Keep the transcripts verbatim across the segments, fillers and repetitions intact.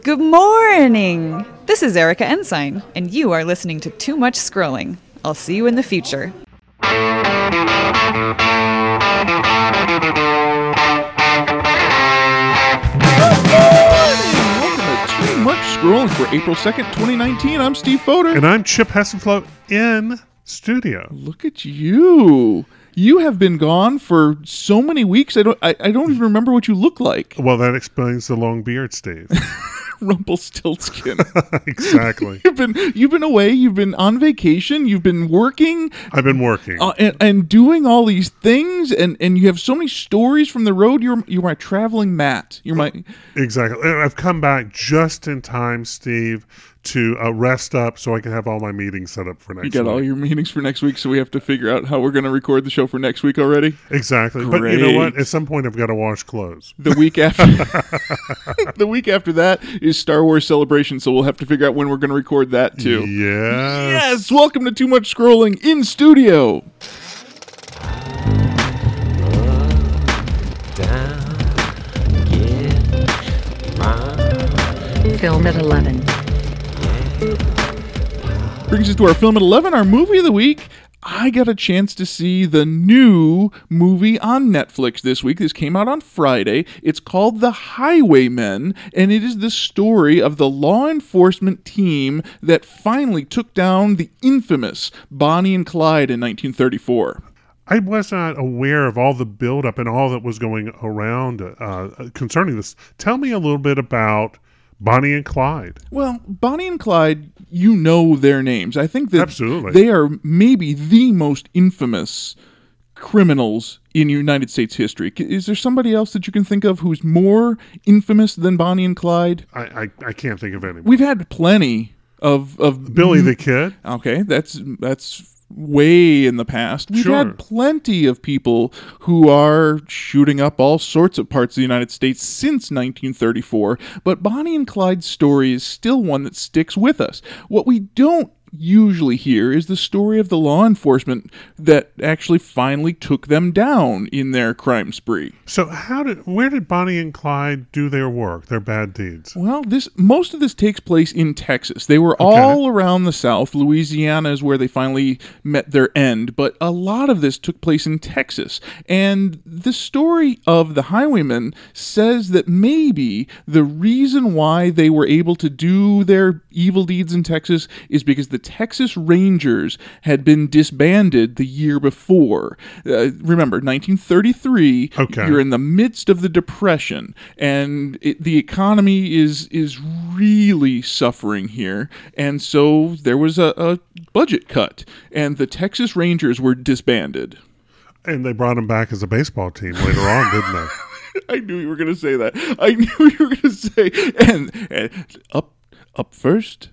Good morning! This is Erica Ensign, and you are listening to Too Much Scrolling. I'll see you in the future. Too Much Scrolling for April second, twenty nineteen. I'm Steve Fodor. And I'm Chip Hessenflow in studio. Look at you. You have been gone for so many weeks. I don't I, I don't even remember what you look like. Well, that explains the long beard, Steve. Rumpelstiltskin. Exactly. You've been you've been away. You've been on vacation. You've been working. I've been working uh, and, and doing all these things, and, and you have so many stories from the road. You're you're my traveling Matt. You're my exactly. And I've come back just in time, Steve, to uh, rest up so I can have all my meetings set up for next week. You got week. all your meetings for next week, so we have to figure out how we're going to record the show for next week already. Exactly. Great. But you know what? At some point, I've got to wash clothes. The week after, the week after that is Star Wars Celebration, so we'll have to figure out when we're going to record that too. Yes. Yes. Welcome to Too Much Scrolling in studio. Film at eleven. Brings us to our Film at eleven, our movie of the week. I got a chance to see the new movie on Netflix this week. This came out on Friday. It's called The Highwaymen, and it is the story of the law enforcement team that finally took down the infamous Bonnie and Clyde in nineteen thirty-four. I was not aware of all the buildup and all that was going around uh, concerning this. Tell me a little bit about Bonnie and Clyde. Well, Bonnie and Clyde, you know their names. I think that Absolutely. They are maybe the most infamous criminals in United States history. Is there somebody else that you can think of who's more infamous than Bonnie and Clyde? I, I, I can't think of anyone. We've had plenty of... of Billy the Kid. Okay, that's that's way in the past. We've Sure. had plenty of people who are shooting up all sorts of parts of the United States since nineteen thirty-four, but Bonnie and Clyde's story is still one that sticks with us. What we don't usually hear is the story of the law enforcement that actually finally took them down in their crime spree. So how did where did Bonnie and Clyde do their work, their bad deeds? Well, this most of this takes place in Texas. They were Okay. all around the South. Louisiana is where they finally met their end, but a lot of this took place in Texas. And the story of the Highwaymen says that maybe the reason why they were able to do their evil deeds in Texas is because the Texas Rangers had been disbanded the year before. Uh, remember, nineteen thirty-three, Okay. you're in the midst of the Depression, and it, the economy is is really suffering here, and so there was a, a budget cut, and the Texas Rangers were disbanded. And they brought him back as a baseball team later on, didn't they? I knew you were going to say that. I knew you were going to say, and, and up up first,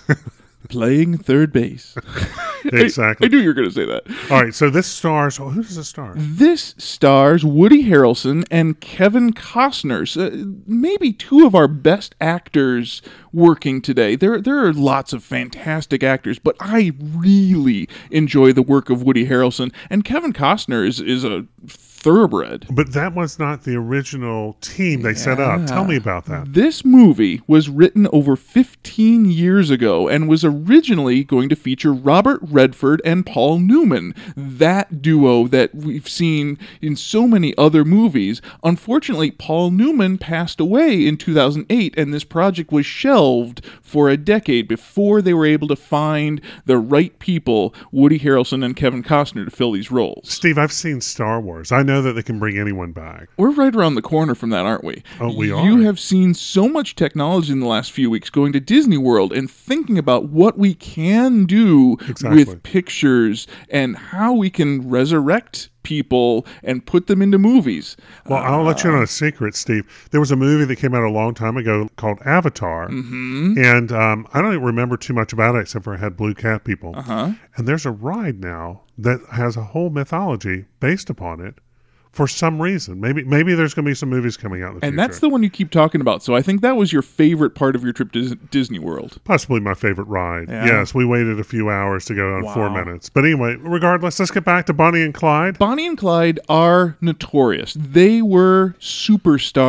playing third base. Exactly. I, I knew you were going to say that. All right, so this stars, who does it star? This stars Woody Harrelson and Kevin Costner, uh, maybe two of our best actors working today. There, there are lots of fantastic actors, but I really enjoy the work of Woody Harrelson, and Kevin Costner is is a thoroughbred. But that was not the original team they set up. Tell me about that. This movie was written over fifteen years ago and was originally going to feature Robert Redford and Paul Newman, that duo that we've seen in so many other movies. Unfortunately, Paul Newman passed away in two thousand eight, and this project was shelved for a decade before they were able to find the right people, Woody Harrelson and Kevin Costner, to fill these roles. Steve, I've seen Star Wars. I know that they can bring anyone back. We're right around the corner from that, aren't we? Oh, we are. You have seen so much technology in the last few weeks going to Disney World and thinking about what we can do Exactly. with pictures and how we can resurrect people and put them into movies. Well, I'll let you know a secret, Steve. There was a movie that came out a long time ago called Avatar, Mm-hmm. and um, I don't even remember too much about it except for it had blue cat people. Uh-huh. And there's a ride now that has a whole mythology based upon it. For some reason, maybe maybe there's going to be some movies coming out in the And future. that's the one you keep talking about. So I think that was your favorite part of your trip to Dis- Disney World. Possibly my favorite ride. Yeah. Yes, we waited a few hours to go on Wow. four minutes. But anyway, regardless, let's get back to Bonnie and Clyde. Bonnie and Clyde are notorious. They were superstar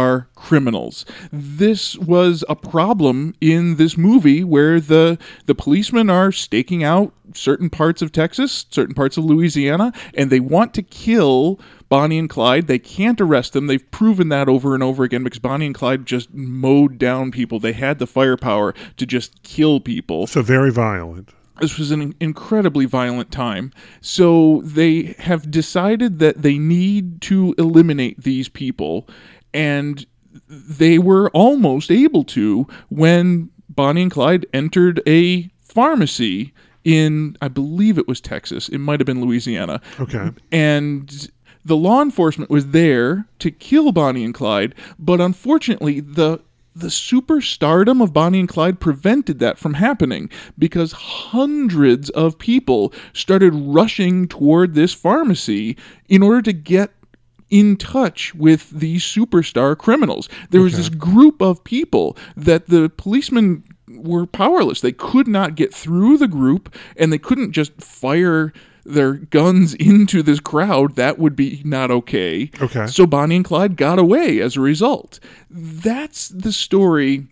criminals. This was a problem in this movie where the the policemen are staking out certain parts of Texas, certain parts of Louisiana, and they want to kill Bonnie and Clyde. They can't arrest them. They've proven that over and over again because Bonnie and Clyde just mowed down people. They had the firepower to just kill people. So very violent. This was an incredibly violent time. So they have decided that they need to eliminate these people, and they were almost able to when Bonnie and Clyde entered a pharmacy in, I believe it was Texas. It might have been Louisiana. Okay. And the law enforcement was there to kill Bonnie and Clyde, but unfortunately, the the superstardom of Bonnie and Clyde prevented that from happening because hundreds of people started rushing toward this pharmacy in order to get in touch with these superstar criminals. There was Okay. this group of people that the policemen were powerless. They could not get through the group, and they couldn't just fire their guns into this crowd. That would be not okay. Okay. So Bonnie and Clyde got away as a result. That's the story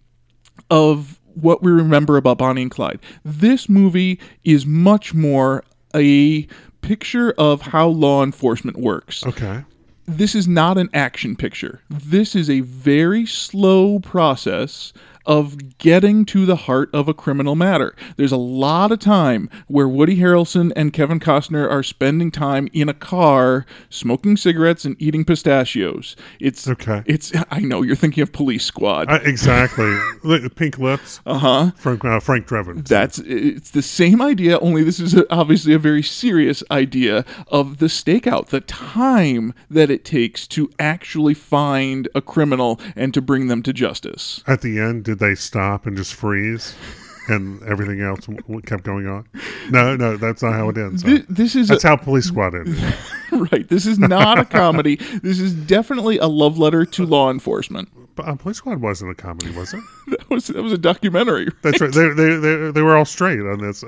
of what we remember about Bonnie and Clyde. This movie is much more a picture of how law enforcement works. Okay. This is not an action picture. This is a very slow process of getting to the heart of a criminal matter. There's a lot of time where Woody Harrelson and Kevin Costner are spending time in a car smoking cigarettes and eating pistachios. It's Okay. It's I know you're thinking of Police Squad. Uh, exactly. Look, Pink lips. Uh-huh. Frank uh, Frank Drebin. That's it's the same idea, only this is a, obviously a very serious idea of the stakeout, the time that it takes to actually find a criminal and to bring them to justice. At the end, did they stop and just freeze, and everything else w- w- kept going on? No, no, that's not how it ends. This, this is That's a, how Police Squad ended. right. This is not a comedy. This is definitely a love letter to law enforcement. But uh, Police Squad wasn't a comedy, was it? That was that was a documentary. That's right. They, they, they, they were all straight on this.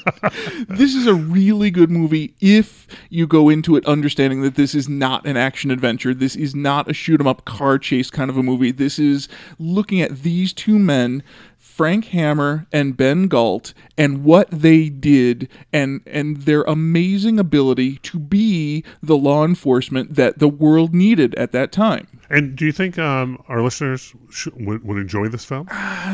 This is a really good movie if you go into it understanding that this is not an action adventure. This is not a shoot 'em up car chase kind of a movie. This is looking at these two men, Frank Hammer and Ben Galt, and what they did and and their amazing ability to be the law enforcement that the world needed at that time. And do you think um, our listeners sh- would, would enjoy this film?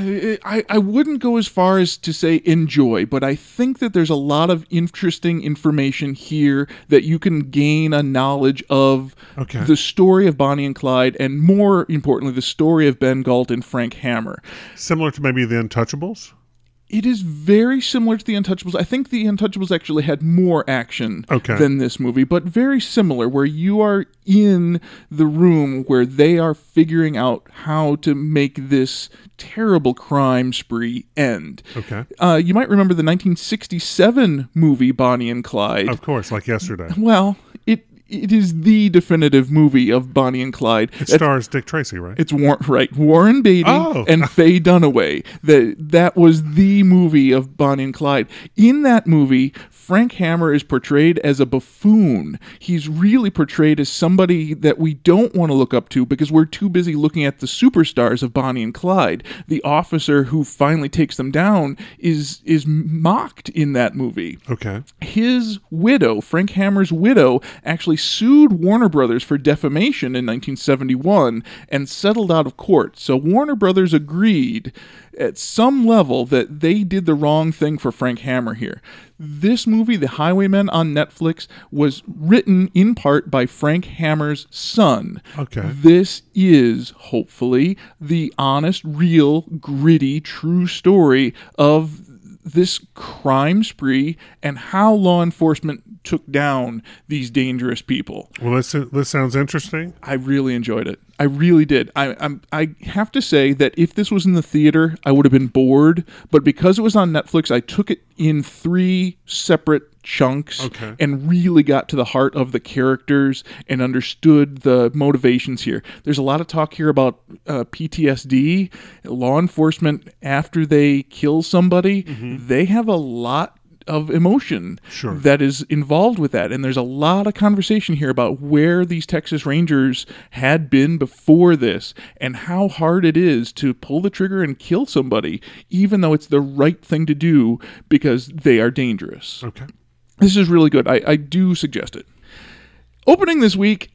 I, I wouldn't go as far as to say enjoy, but I think that there's a lot of interesting information here that you can gain a knowledge of Okay. the story of Bonnie and Clyde, and more importantly, the story of Ben Galt and Frank Hammer. Similar to maybe The Untouchables? It is very similar to The Untouchables. I think The Untouchables actually had more action Okay. than this movie, but very similar, where you are in the room where they are figuring out how to make this terrible crime spree end. Okay. Uh, you might remember the nineteen sixty-seven movie Bonnie and Clyde. Of course, like yesterday. Well, it it is the definitive movie of Bonnie and Clyde. It stars Dick Tracy, right? It's War- right, Warren Beatty Oh. and Faye Dunaway. That that was the movie of Bonnie and Clyde. In that movie, Frank Hammer is portrayed as a buffoon. He's really portrayed as somebody that we don't want to look up to because we're too busy looking at the superstars of Bonnie and Clyde. The officer who finally takes them down is is mocked in that movie. Okay. His widow, Frank Hammer's widow, actually sued Warner Brothers for defamation in nineteen seventy-one and settled out of court. So Warner Brothers agreed at some level that they did the wrong thing for Frank Hammer here. This movie, The Highwaymen on Netflix, was written in part by Frank Hammer's son. Okay. This is, hopefully, the honest, real, gritty, true story of this crime spree and how law enforcement took down these dangerous people. Well, this this sounds interesting. I really enjoyed it. I really did. I I'm, I have to say that if this was in the theater, I would have been bored. But because it was on Netflix, I took it in three separate chunks Okay. and really got to the heart of the characters and understood the motivations here. There's a lot of talk here about uh, P T S D. Law enforcement, after they kill somebody, they have a lot of emotion Sure. that is involved with that. And there's a lot of conversation here about where these Texas Rangers had been before this and how hard it is to pull the trigger and kill somebody, even though it's the right thing to do because they are dangerous. Okay. This is really good. I, I do suggest it. Opening this week,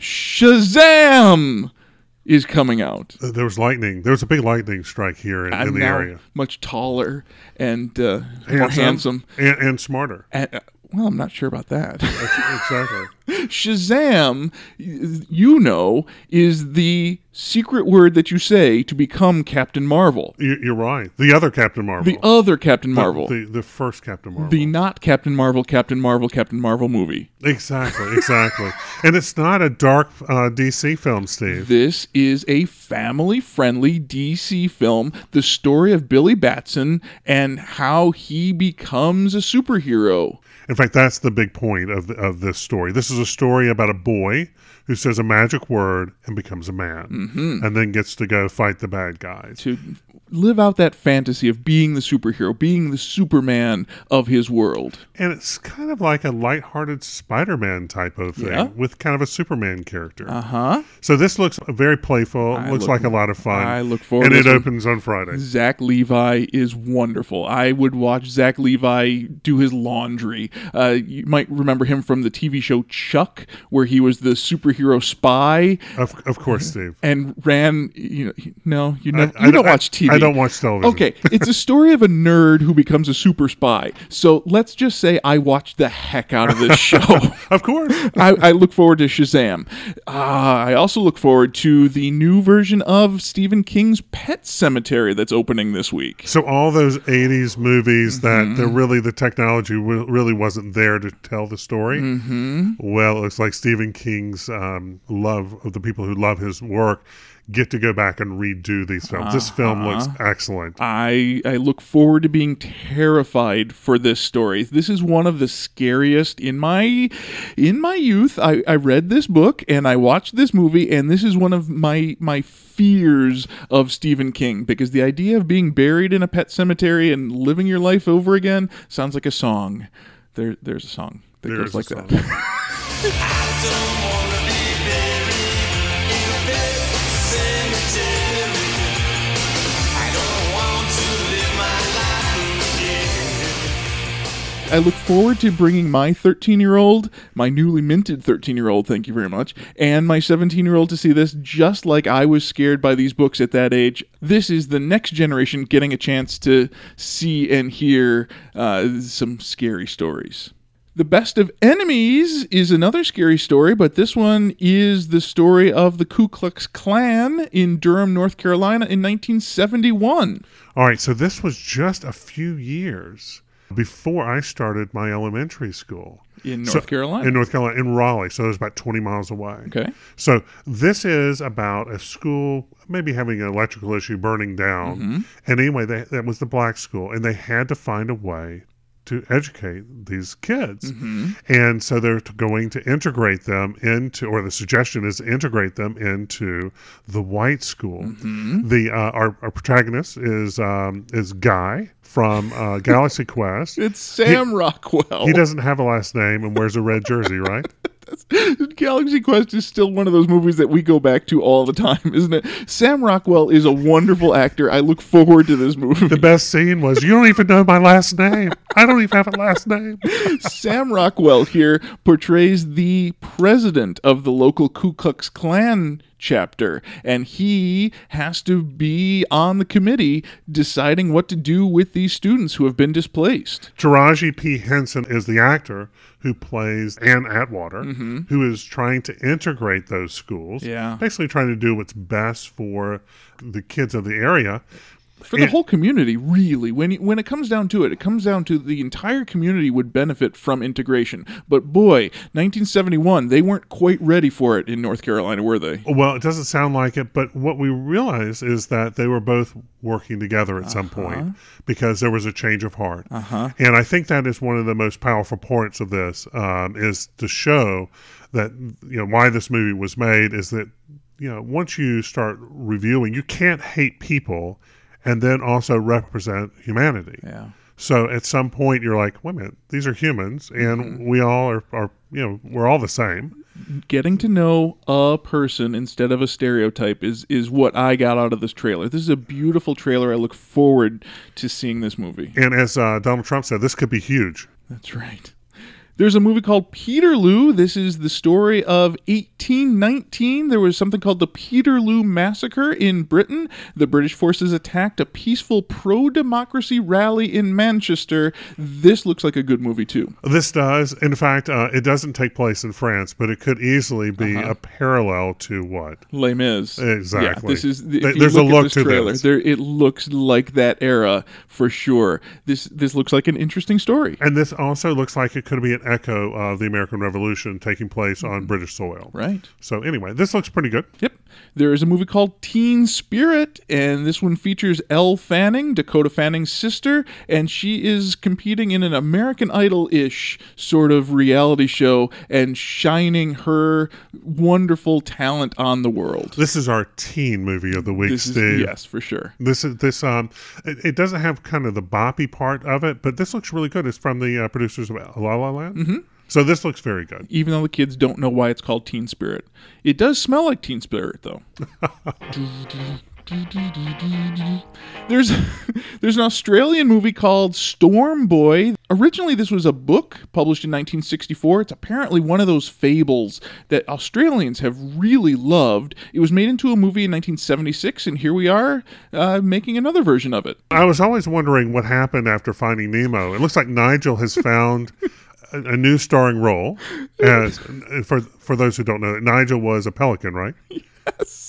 Shazam is coming out. Uh, There was lightning. There was a big lightning strike here in, in I'm the now area. much taller and uh, more handsome. And, and smarter. And, uh, well, I'm not sure about that. That's, exactly. Shazam, y- you know, is the secret word that you say to become Captain Marvel. You, you're right. The other Captain Marvel. The other Captain Marvel. The, the, the first Captain Marvel. The not Captain Marvel, Captain Marvel, Captain Marvel movie. Exactly, exactly. And it's not a dark uh, D C film, Steve. This is a family-friendly D C film, the story of Billy Batson and how he becomes a superhero. In fact, that's the big point of the, of this story. This is a story about a boy who says a magic word and becomes a man, mm-hmm. and then gets to go fight the bad guys. To live out that fantasy of being the superhero, being the Superman of his world. And it's kind of like a lighthearted Spider-Man type of thing, Yeah. with kind of a Superman character. Uh-huh. So this looks very playful, I looks look- like a lot of fun. I look forward And to it this one. opens on Friday. Zach Levi is wonderful. I would watch Zach Levi do his laundry. Uh, you might remember him from the T V show Chuck, where he was the superhero spy Of, of course, Steve. and ran. You know, no, you, never, I- you I don't I- watch T V. I don't watch television. Okay, it's a story of a nerd who becomes a super spy. So let's just say I watched the heck out of this show. Of course. I, I look forward to Shazam. Uh, I also look forward to the new version of Stephen King's Pet Sematary that's opening this week. So all those eighties movies Mm-hmm. that they're really the technology re- really wasn't there to tell the story. Mm-hmm. Well, it looks like Stephen King's um, love of the people who love his work get to go back and redo these films. Uh-huh. This film looks excellent. I I look forward to being terrified for this story. This is one of the scariest in my in my youth. I, I read this book and I watched this movie, and this is one of my my fears of Stephen King, because the idea of being buried in a pet cemetery and living your life over again sounds like a song. There there's a song that There goes is a like song. that. I look forward to bringing my thirteen-year-old, my newly minted thirteen-year-old, thank you very much, and my seventeen-year-old to see this, just like I was scared by these books at that age. This is the next generation getting a chance to see and hear uh, some scary stories. The Best of Enemies is another scary story, but this one is the story of the Ku Klux Klan in Durham, North Carolina in nineteen seventy-one. All right, so this was just a few years before I started my elementary school. In So- North Carolina. In North Carolina, in Raleigh. So it was about twenty miles away. Okay. So this is about a school maybe having an electrical issue, burning down. Mm-hmm. And anyway, they, that was the black school, and they had to find a way to educate these kids. Mm-hmm. And so they're t- going to integrate them into, or the suggestion is to integrate them into the white school. Mm-hmm. The uh, our, our protagonist is um, is Guy from uh, Galaxy Quest. It's Sam Rockwell. He doesn't have a last name and wears a red jersey, right? Galaxy Quest is still one of those movies that we go back to all the time, isn't it? Sam Rockwell is a wonderful actor. I look forward to this movie. The best scene was, you don't even know my last name. I don't even have a last name. Sam Rockwell here portrays the president of the local Ku Klux Klan chapter, and he has to be on the committee deciding what to do with these students who have been displaced. Taraji P. Henson is the actor who plays Ann Atwater, Mm-hmm. who is trying to integrate those schools. Yeah. Basically trying to do what's best for the kids of the area. For the And- whole community, really. When when it comes down to it, it comes down to the entire community would benefit from integration. But boy, nineteen seventy-one, they weren't quite ready for it in North Carolina, were they? Well, it doesn't sound like it, but what we realize is that they were both working together at some point because there was a change of heart. Uh-huh. And I think that is one of the most powerful points of this, um, is to show that, you know, why this movie was made is that, you know, once you start reviewing, you can't hate people and then also represent humanity. Yeah. So at some point you're like, wait a minute, these are humans, and mm-hmm. we all are, are, you know, we're all the same. Getting to know a person instead of a stereotype is is what I got out of this trailer. This is a beautiful trailer. I look forward to seeing this movie. And as uh, Donald Trump said, this could be huge. That's right. There's a movie called Peterloo. This is the story of eighteen nineteen. There was something called the Peterloo Massacre in Britain. The British forces attacked a peaceful pro-democracy rally in Manchester. This looks like a good movie, too. This does. In fact, uh, it doesn't take place in France, but it could easily be uh-huh. a parallel to what? Les Mis. Exactly. Yeah, this is, if Th- you There's look a look at this to trailer, this. There, it looks like that era for sure. This, this looks like an interesting story. And this also looks like it could be an echo of the American Revolution taking place on British soil. Right. So anyway, this looks pretty good. Yep. There is a movie called Teen Spirit, and this one features Elle Fanning, Dakota Fanning's sister, and she is competing in an American Idol-ish sort of reality show and shining her wonderful talent on the world. This is our teen movie of the week, this is, Steve. Yes, for sure. This is this um, it, it doesn't have kind of the boppy part of it, but this looks really good. It's from the uh, producers of La La Land. Mm-hmm. So this looks very good. Even though the kids don't know why it's called Teen Spirit. It does smell like Teen Spirit, though. There's there's an Australian movie called Storm Boy. Originally, this was a book published in nineteen sixty-four. It's apparently one of those fables that Australians have really loved. It was made into a movie in nineteen seventy-six, and here we are uh, making another version of it. I was always wondering what happened after Finding Nemo. It looks like Nigel has found a, a new starring role. As for for those who don't know, Nigel was a pelican, right? Yes.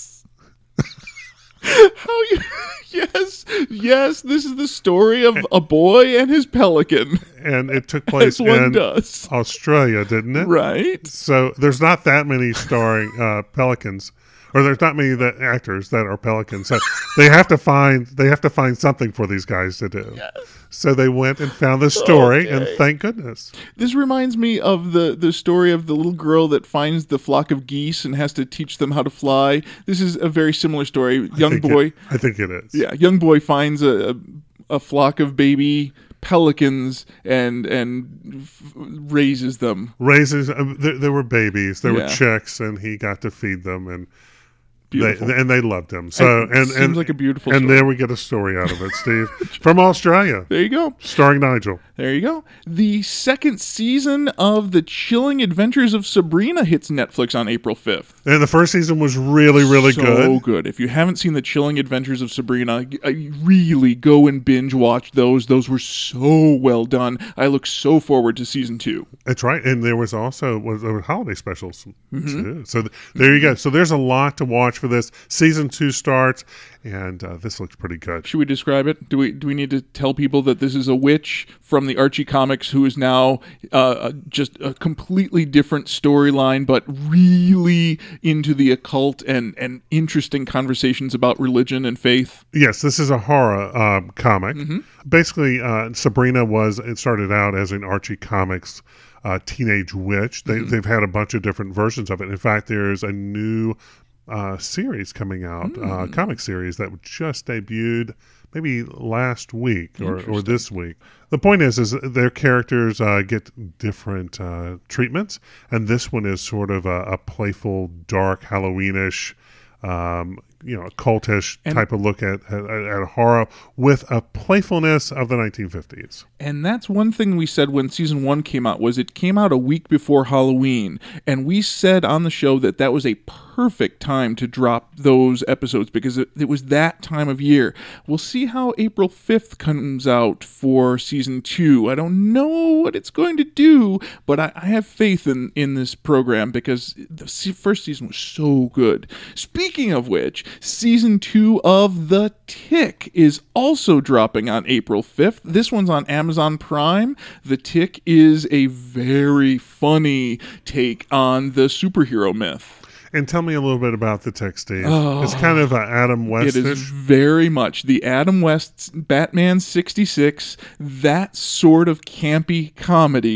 How you? Yes, yes. This is the story of a boy and his pelican, and it took place in does. Australia, didn't it? Right. So there's not that many starring uh, pelicans, or there's not many that actors that are pelicans. So they have to find they have to find something for these guys to do. Yes. So they went and found this story, okay. and thank goodness. This reminds me of the, the story of the little girl that finds the flock of geese and has to teach them how to fly. This is a very similar story. I Young boy. It, I think it is. Yeah, young boy finds a, a, a flock of baby pelicans and and f- raises them. Raises. Uh, there, there were babies. There Yeah. were chicks, and he got to feed them, and Beautiful. They, and they loved him. So It and seems and like a beautiful and story. there we get a story out of it, Steve, from Australia, There you go. starring Nigel. There you go. The second season of The Chilling Adventures of Sabrina hits Netflix on April fifth. And the first season was really, really so good. So good. If you haven't seen The Chilling Adventures of Sabrina, I really go and binge watch those. Those were so well done. I look so forward to season two. That's right. And there was also was, there were holiday specials mm-hmm. too. So th- there you go. So there's a lot to watch for this. Season two starts, and uh, this looks pretty good. Should we describe it? Do we do we need to tell people that this is a witch from the Archie comics who is now uh, just a completely different storyline, but really into the occult and, and interesting conversations about religion and faith? Yes, this is a horror um, comic. Mm-hmm. Basically, uh, Sabrina was, it started out as an Archie Comics uh, teenage witch. They, mm-hmm. They've had a bunch of different versions of it. In fact, there's a new uh, series coming out, mm. uh, comic series that just debuted maybe last week or, or this week. The point is, is their characters uh, get different uh, treatments, and this one is sort of a, a playful, dark, Halloweenish, um, you know, occultish and type of look at, at at horror with a playfulness of the nineteen fifties. And that's one thing we said when season one came out, was it came out a week before Halloween, and we said on the show that that was a perfect time to drop those episodes because it, it was that time of year. We'll see how April fifth comes out for season two. I don't know what it's going to do, but I, I have faith in, in this program because the first season was so good. Speaking of which, season two of The Tick is also dropping on April fifth. This one's on Amazon Prime. The Tick is a very funny take on the superhero myth. And tell me a little bit about The Tick, Steve. Oh, it's kind of an Adam West-ish. It is very much the Adam West Batman sixty-six, that sort of campy comedy,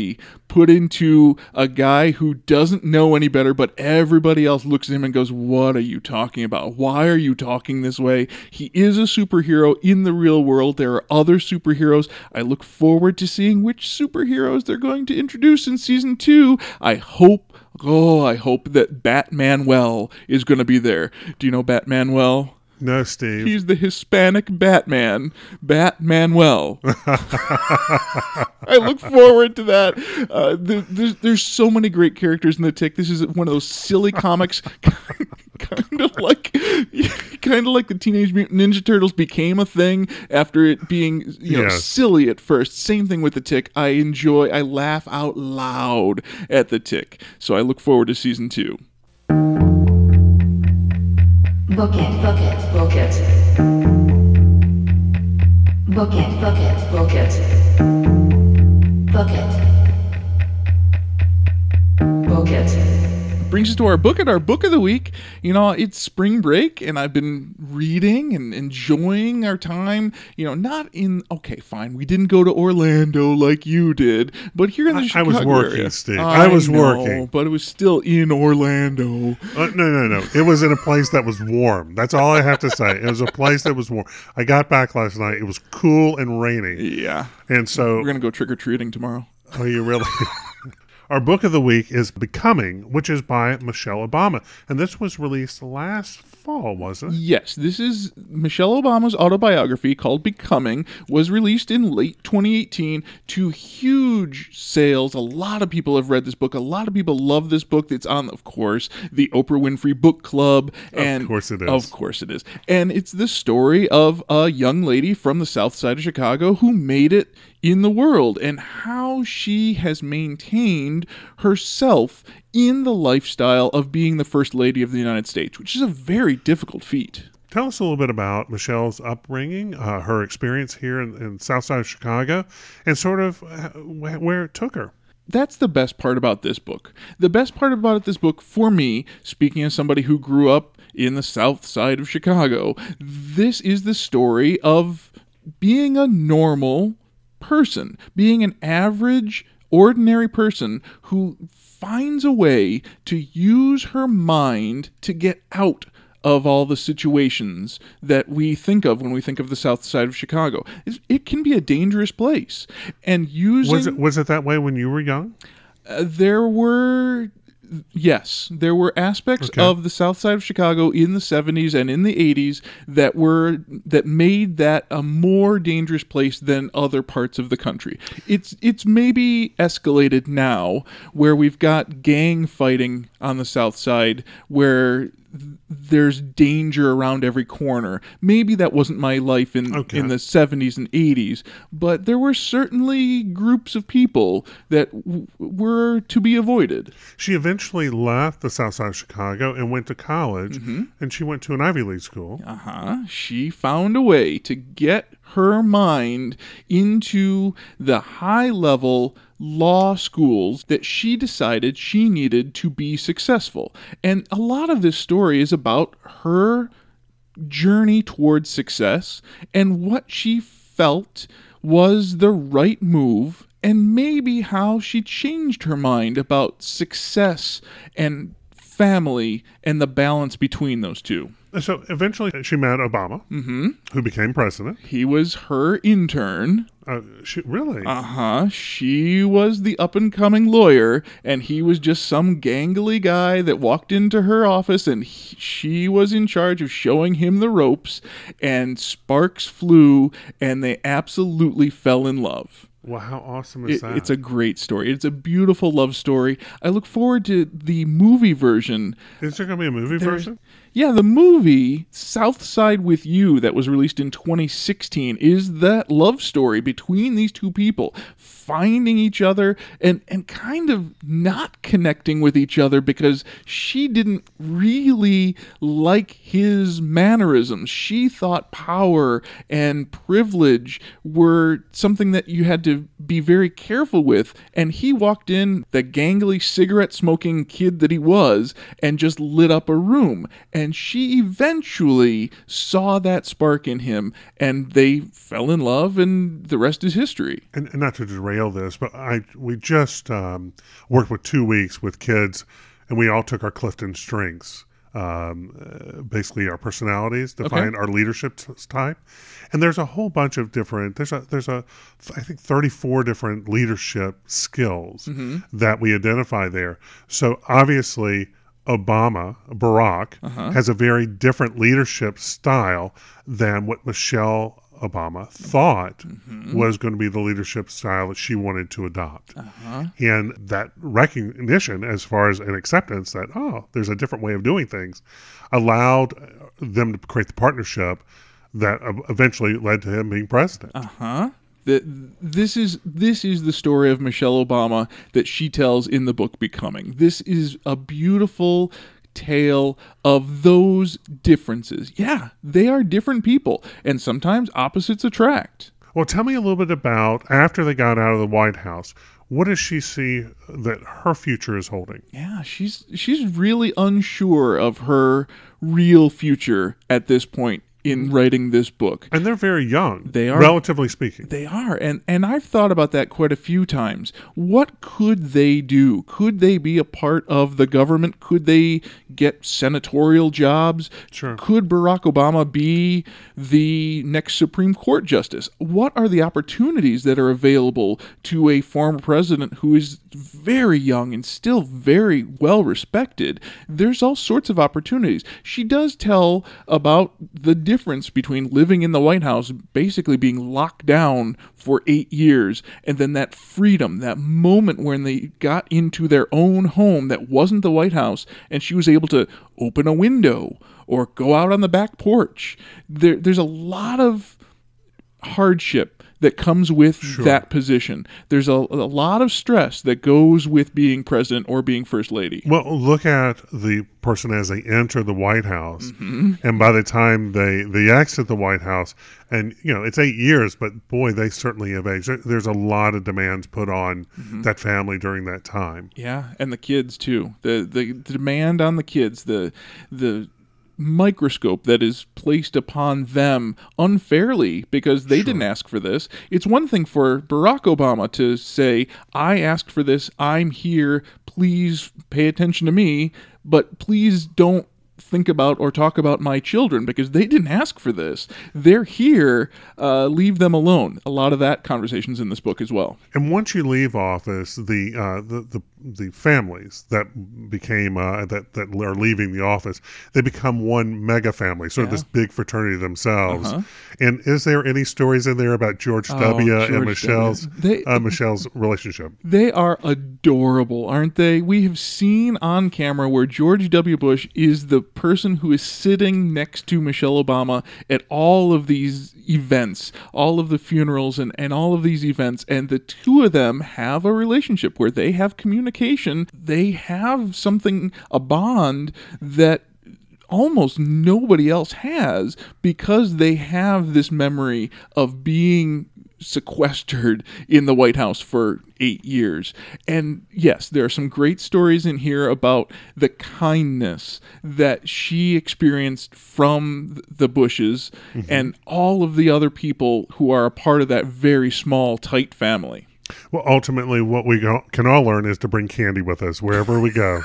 put into a guy who doesn't know any better, but everybody else looks at him and goes, what are you talking about? Why are you talking this way? He is a superhero in the real world. There are other superheroes. I look forward to seeing which superheroes they're going to introduce in season two. I hope, oh, I hope that Batmanuel is going to be there. Do you know Batmanuel? No, Steve. He's the Hispanic Batman, Batmanuel. I look forward to that. Uh, the, there's, there's so many great characters in The Tick. This is one of those silly comics, kind of like, kind of like the Teenage Mutant Ninja Turtles became a thing after it being, you know, Yes. silly at first. Same thing with The Tick. I enjoy, I laugh out loud at The Tick. So I look forward to season two. Book it, book it, book it. Book it, book it, book it. Book it. Book it. Brings us to our book at our book of the week. You know, it's spring break, and I've been reading and enjoying our time. You know, not in okay, fine. We didn't go to Orlando like you did, but here in the I- I Chicago was working, area. Steve. I was know, working. but it was still in Orlando. Uh, no, no, no. It was in a place that was warm. That's all I have to say. It was a place that was warm. I got back last night. It was cool and rainy. Yeah, And so, we're gonna go trick or treating tomorrow. oh, you really? Our book of the week is Becoming, which is by Michelle Obama. And this was released last fall, wasn't it? Yes, this is Michelle Obama's autobiography called Becoming, was released in late twenty eighteen to huge sales. A lot of people have read this book. A lot of people love this book. It's on, of course, the Oprah Winfrey Book Club. And Of course it is. Of course it is. And it's the story of a young lady from the south side of Chicago who made it in the world and how she has maintained herself in the lifestyle of being the First Lady of the United States, which is a very difficult feat. Tell us a little bit about Michelle's upbringing, uh, her experience here in, in South Side of Chicago, and sort of uh, wh- where it took her. That's the best part about this book. The best part about this book, for me, speaking as somebody who grew up in the south side of Chicago, this is the story of being a normal person, being an average, ordinary person who finds a way to use her mind to get out of all the situations that we think of when we think of the south side of Chicago. It's- It can be a dangerous place. And using... Was it was it that way when you were young? Uh, there were, yes, there were aspects Okay. of the south side of Chicago in the seventies and in the eighties that were that made that a more dangerous place than other parts of the country. It's it's maybe escalated now, where we've got gang fighting on the south side, where there's danger around every corner. Maybe that wasn't my life in Okay. in the seventies and eighties, but there were certainly groups of people that w- were to be avoided. She eventually left the South Side of Chicago and went to college, and she went to an Ivy League school. Uh-huh. She found a way to get her mind into the high-level law schools that she decided she needed to be successful. And a lot of this story is about her journey towards success and what she felt was the right move, and maybe how she changed her mind about success and family and the balance between those two. So eventually she met Obama, who became president. He was her intern. Uh, she, really? Uh-huh. She was the up-and-coming lawyer, and he was just some gangly guy that walked into her office, and he, she was in charge of showing him the ropes, and sparks flew, and they absolutely fell in love. Well, how awesome is It, that? it's a great story. It's a beautiful love story. I look forward to the movie version. Is there going to be a movie There- version? Yeah, the movie South Side with You that was released in twenty sixteen is that love story between these two people finding each other and, and kind of not connecting with each other because she didn't really like his mannerisms. She thought power and privilege were something that you had to be very careful with. And he walked in, the gangly cigarette-smoking kid that he was, and just lit up a room. And she eventually saw that spark in him, and they fell in love, and the rest is history. And, and not to derail this, but I we just um, worked with two weeks with kids, and we all took our Clifton strengths, um, uh, basically our personalities, define Okay. our leadership t- type. And there's a whole bunch of different, there's a, there's a, I think thirty-four different leadership skills Mm-hmm. that we identify there. So obviously Obama, Barack, Uh-huh. has a very different leadership style than what Michelle Obama thought Mm-hmm. was going to be the leadership style that she wanted to adopt. Uh-huh. And that recognition, as far as an acceptance that, oh, there's a different way of doing things, allowed them to create the partnership that uh, eventually led to him being president. Uh-huh. That this is this is the story of Michelle Obama that she tells in the book Becoming. This is a beautiful tale of those differences. Yeah, they are different people, and sometimes opposites attract. Well, tell me a little bit about, after they got out of the White House, what does she see that her future is holding? Yeah, she's she's really unsure of her real future at this point in writing this book. And they're very young, They are- relatively speaking. They are, and and I've thought about that quite a few times. What could they do? Could they be a part of the government? Could they get senatorial jobs? Sure. Could Barack Obama be the next Supreme Court justice? What are the opportunities that are available to a former president who is very young and still very well respected? There's all sorts of opportunities. She does tell about the difference between living in the White House, basically being locked down for eight years, and then that freedom, that moment when they got into their own home that wasn't the White House, and she was able to open a window or go out on the back porch. There, there's a lot of hardship that comes with Sure. that position. There's a, a lot of stress that goes with being president or being first lady. Well, look at the person as they enter the White House, Mm-hmm. and by the time they, they exit the White House, and, you know, it's eight years, but boy, they certainly have aged. There- There's a lot of demands put on Mm-hmm. that family during that time. Yeah, and the kids too. The the, the demand on the kids, the the microscope that is placed upon them unfairly because they didn't ask for this. It's one thing for Barack Obama to say, I asked for this, I'm here, please pay attention to me, but please don't think about or talk about my children because they didn't ask for this. They're here, uh, leave them alone. A lot of that conversation's in this book as well. And once you leave office, the uh, the, the the families that became uh, that that are leaving the office, they become one mega family, sort of Yeah. this big fraternity themselves. Uh-huh. And is there any stories in there about George Oh, W. George and Michelle's W. They- uh, Michelle's relationship? They are adorable, aren't they? We have seen on camera where George W. Bush is the person who is sitting next to Michelle Obama at all of these events, all of the funerals and, and all of these events, and the two of them have a relationship where they have communication. They have something, a bond that almost nobody else has because they have this memory of being sequestered in the White House for eight years. And yes, there are some great stories in here about the kindness that she experienced from the Bushes and all of the other people who are a part of that very small, tight family. Well, ultimately, what we go, can all learn is to bring candy with us wherever we go.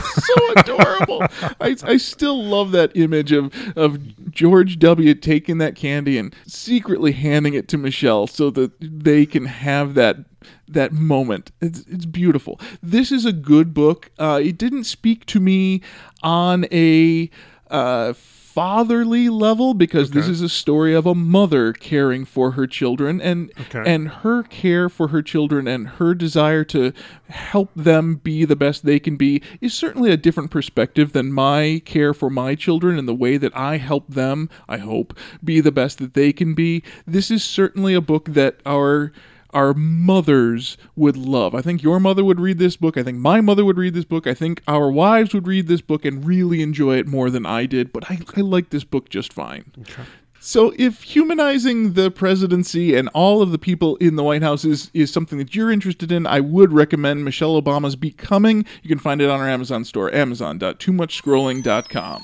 So adorable. I, I still love that image of, of George W. taking that candy and secretly handing it to Michelle so that they can have that that moment. It's, it's beautiful. This is a good book. Uh, it didn't speak to me on a uh, fatherly level because this Okay. is a story of a mother caring for her children and Okay. and her care for her children and her desire to help them be the best they can be is certainly a different perspective than my care for my children and the way that I help them, I hope, be the best that they can be. This is certainly a book that our our mothers would love. I think your mother would read this book. I think my mother would read this book. I think our wives would read this book and really enjoy it more than I did. But I, I like this book just fine. Okay. So if humanizing the presidency and all of the people in the White House is, is something that you're interested in, I would recommend Michelle Obama's Becoming. You can find it on our Amazon store, amazon dot too much scrolling dot com.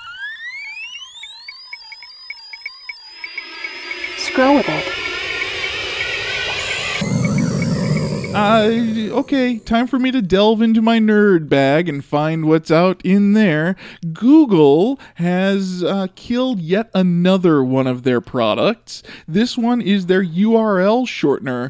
Scroll with it. Uh, okay, time for me to delve into my nerd bag and find what's out in there. Google has uh, killed yet another one of their products. This one is their U R L shortener,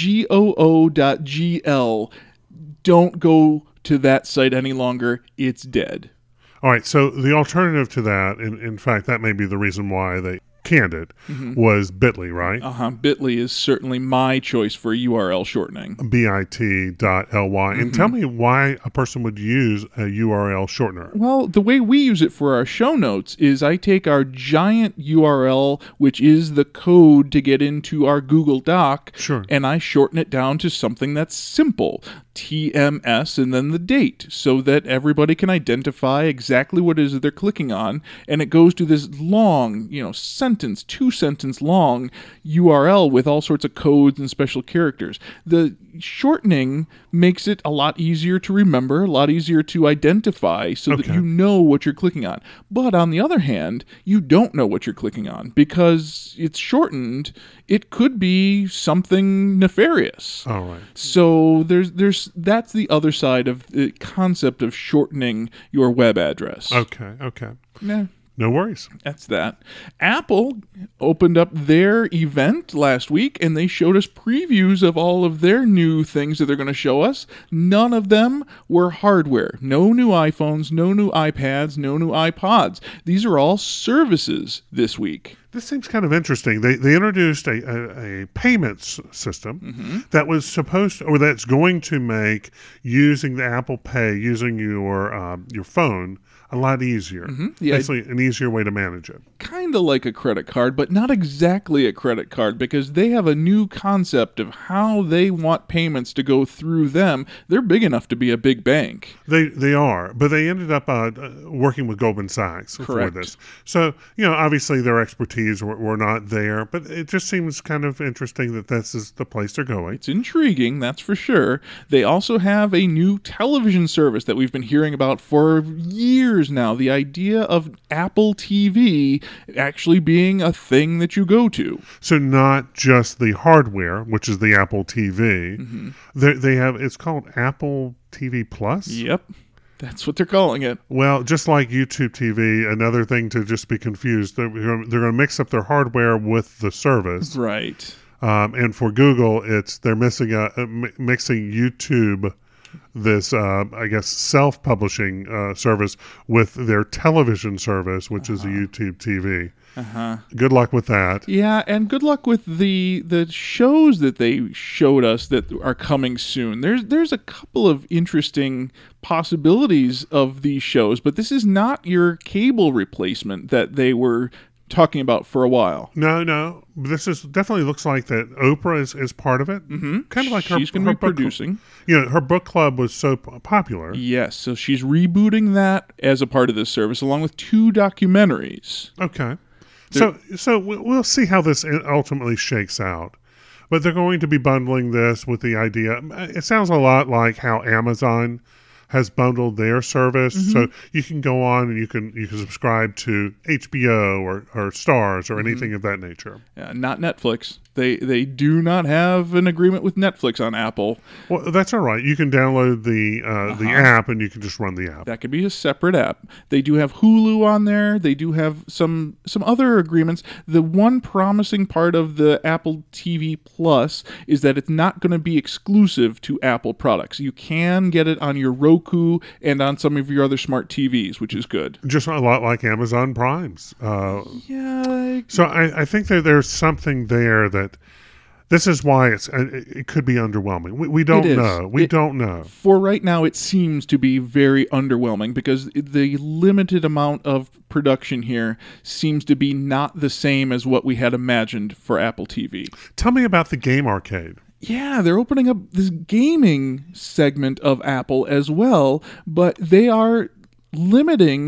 goo dot g l. Don't go to that site any longer. It's dead. All right, so the alternative to that, in, in fact, that may be the reason why they canned it, mm-hmm. was Bitly, right? Uh-huh. Bitly is certainly my choice for U R L shortening. bit dot l y. Mm-hmm. And tell me why a person would use a U R L shortener. Well, the way we use it for our show notes is I take our giant U R L, which is the code to get into our Google Doc, sure. and I shorten it down to something that's simple. T M S and then the date, so that everybody can identify exactly what it is that they're clicking on, and it goes to this long, you know, sentence, two sentence long U R L with all sorts of codes and special characters. The shortening makes it a lot easier to remember, a lot easier to identify, so okay. that you know what you're clicking on. But on the other hand, you don't know what you're clicking on because it's shortened. It could be something nefarious. All right. So there's there's that's the other side of the concept of shortening your web address. Okay, okay. Yeah. No worries. That's that. Apple opened up their event last week, and they showed us previews of all of their new things that they're going to show us. None of them were hardware. No new iPhones, no new iPads, no new iPods. These are all services this week. This seems kind of interesting. They they introduced a, a, a payments system mm-hmm. that was supposed to, or that's going to make using the Apple Pay, using your um, your phone, a lot easier. Mm-hmm. Yeah, basically, an easier way to manage it. Kind of like a credit card, but not exactly a credit card, because they have a new concept of how they want payments to go through them. They're big enough to be a big bank. They they are, but they ended up uh, working with Goldman Sachs Correct. for this. So, you know, obviously their expertise were, were not there, but it just seems kind of interesting that this is the place they're going. It's intriguing, that's for sure. They also have a new television service that we've been hearing about for years now. The idea of Apple T V actually being a thing that you go to. So not just the hardware, which is the Apple T V. Mm-hmm. They, they have, it's called Apple T V Plus? Yep. That's what they're calling it. Well, just like YouTube T V, another thing to just be confused. They're, they're going to mix up their hardware with the service. Right. Um, and for Google, it's they're missing a, a, mixing YouTube, this, uh, I guess, self-publishing uh, service with their television service, which uh-huh. is a YouTube T V. Uh-huh. Good luck with that. Yeah, and good luck with the the shows that they showed us that are coming soon. There's there's a couple of interesting possibilities of these shows, but this is not your cable replacement that they were talking about for a while. No, no. This is definitely looks like that Oprah is, is part of it. Mm-hmm. Kind of like her, she's going to be producing. Cl- you know, her book club was so p- popular. Yes, so she's rebooting that as a part of this service, along with two documentaries. Okay. So, so we'll see how this ultimately shakes out. But they're going to be bundling this with the idea. It sounds a lot like how Amazon has bundled their service, mm-hmm. so you can go on and you can you can subscribe to H B O or, or Starz or anything mm-hmm. of that nature. Yeah, not Netflix. They they do not have an agreement with Netflix on Apple. Well, that's all right. You can download the uh, uh-huh. the app and you can just run the app. That could be a separate app. They do have Hulu on there. They do have some some other agreements. The one promising part of the Apple T V Plus is that it's not going to be exclusive to Apple products. You can get it on your Roku and on some of your other smart T Vs, which is good. Just a lot like Amazon Prime's. Uh, yeah. So I, I think that there's something there that this is why it's it could be underwhelming. We, we don't know. We it, don't know. For right now, it seems to be very underwhelming because the limited amount of production here seems to be not the same as what we had imagined for Apple T V. Tell me about the game arcade. Yeah, they're opening up this gaming segment of Apple as well, but they are limiting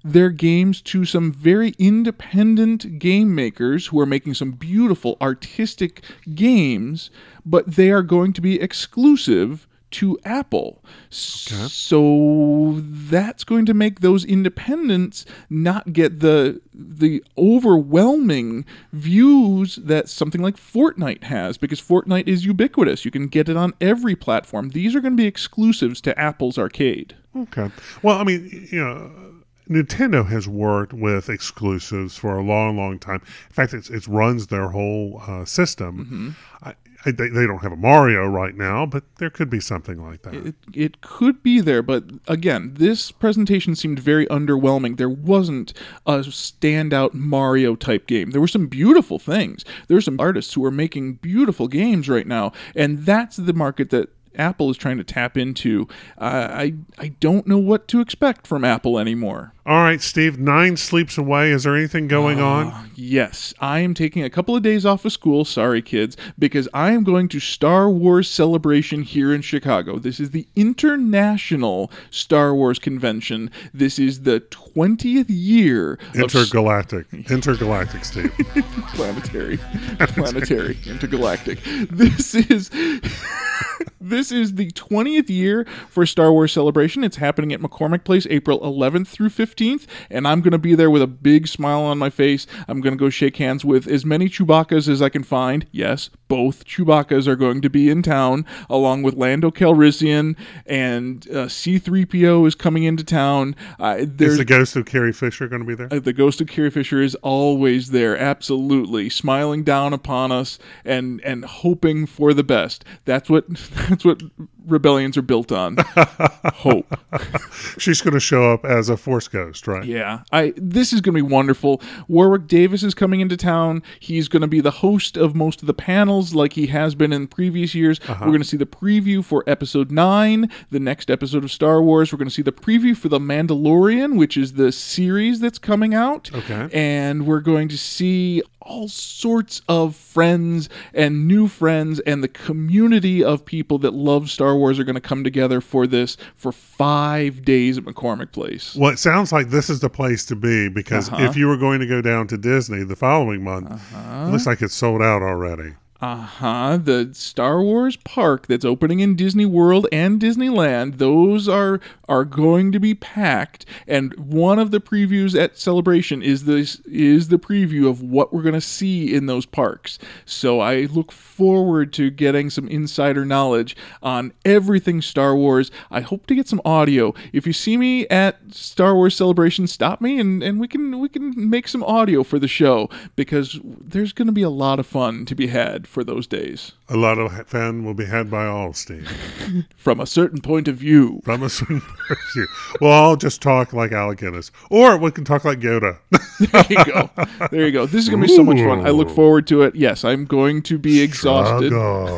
their games to some very independent game makers who are making some beautiful artistic games, but they are going to be exclusive to Apple. Okay. So that's going to make those independents not get the the overwhelming views that something like Fortnite has, because Fortnite is ubiquitous. You can get it on every platform. These are going to be exclusives to Apple's arcade. Okay. Well, I mean, you know, Nintendo has worked with exclusives for a long, long time. In fact, it's, it runs their whole uh, system. Mm-hmm. I, I, they, they don't have a Mario right now, but there could be something like that. It, it could be there, but again, this presentation seemed very underwhelming. There wasn't a standout Mario-type game. There were some beautiful things. There are some artists who are making beautiful games right now, and that's the market that Apple is trying to tap into. Uh, I I don't know what to expect from Apple anymore. All right, Steve, nine sleeps away. Is there anything going uh, on? Yes, I am taking a couple of days off of school, sorry kids, because I am going to Star Wars Celebration here in Chicago. This is the International Star Wars Convention. This is the twentieth year Intergalactic. Of... Intergalactic, Steve. Planetary. Planetary. Intergalactic. This is... This is the twentieth year for Star Wars Celebration. It's happening at McCormick Place April eleventh through fifteenth, and I'm going to be there with a big smile on my face. I'm going to go shake hands with as many Chewbacca's as I can find. Yes, both Chewbacca's are going to be in town, along with Lando Calrissian, and uh, C three P O is coming into town. Uh, is the ghost of Carrie Fisher going to be there? Uh, the ghost of Carrie Fisher is always there, absolutely, smiling down upon us and, and hoping for the best. That's what... That's what rebellions are built on. Hope. She's going to show up as a Force ghost, right? Yeah. I. This is going to be wonderful. Warwick Davis is coming into town. He's going to be the host of most of the panels like he has been in previous years. Uh-huh. We're going to see the preview for Episode nine, the next episode of Star Wars. We're going to see the preview for The Mandalorian, which is the series that's coming out. Okay. And we're going to see all sorts of friends and new friends, and the community of people that love Star Wars are going to come together for this for five days at McCormick Place. Well, it sounds like this is the place to be, because uh-huh. if you were going to go down to Disney the following month, uh-huh. it looks like it's sold out already. Uh-huh. The Star Wars park that's opening in Disney World and Disneyland, those are are going to be packed. And one of the previews at Celebration is this is the preview of what we're going to see in those parks. So I look forward to getting some insider knowledge on everything Star Wars. I hope to get some audio. If you see me at Star Wars Celebration, stop me and, and we can we can make some audio for the show, because there's going to be a lot of fun to be had for those days. A lot of fun will be had by all, Steve. From a certain point of view. From a certain point of view. Well, I'll just talk like Alec Guinness. Or we can talk like Yoda. There you go. There you go. This is going to be so much fun. I look forward to it. Yes, I'm going to be exhausted. Struggle.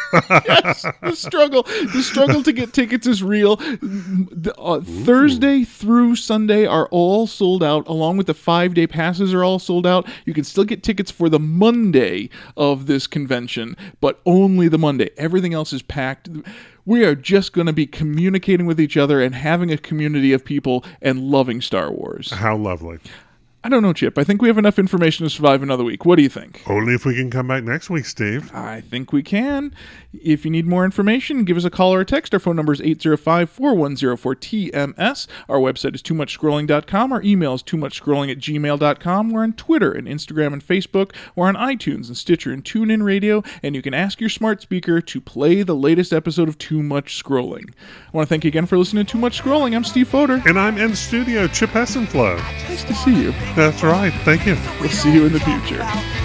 Yes, the struggle. The struggle to get tickets is real. The, uh, Thursday through Sunday are all sold out, along with the five-day passes are all sold out. You can still get tickets for the Monday of this convention, but only the Monday. Everything else is packed. We are just going to be communicating with each other and having a community of people and loving Star Wars. How lovely. I don't know, Chip. I think we have enough information to survive another week. What do you think? Only if we can come back next week, Steve. I think we can. If you need more information, give us a call or a text. Our phone number is eight zero five, four one zero four, T M S. Our website is too much scrolling dot com. Our email is too much scrolling at gmail dot com. We're on Twitter and Instagram and Facebook. We're on iTunes and Stitcher and TuneIn Radio. And you can ask your smart speaker to play the latest episode of Too Much Scrolling. I want to thank you again for listening to Too Much Scrolling. I'm Steve Fodor. And I'm in studio, Chip Hessenflow. Nice to see you. That's right. Thank you. We'll see you in the future.